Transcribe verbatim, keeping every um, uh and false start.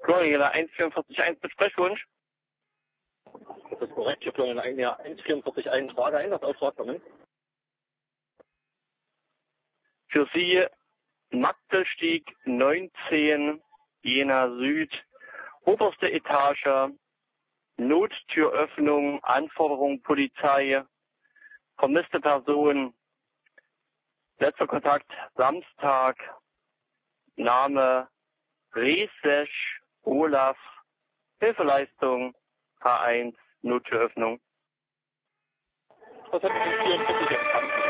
Florian eins vier vier eins mit Sprechwunsch. Das ist korrekt, hier Florian eins vier vier eins, Frage Einsatzauftrag kommen. Für Sie Magdelstieg neunzehn, Jena Süd, oberste Etage, Nottüröffnung, Anforderung Polizei, vermisste Person, letzter Kontakt Samstag, Name Resesch Olaf, Hilfeleistung H eins, Nottüröffnung. Das hat vierundvierzig empfangen.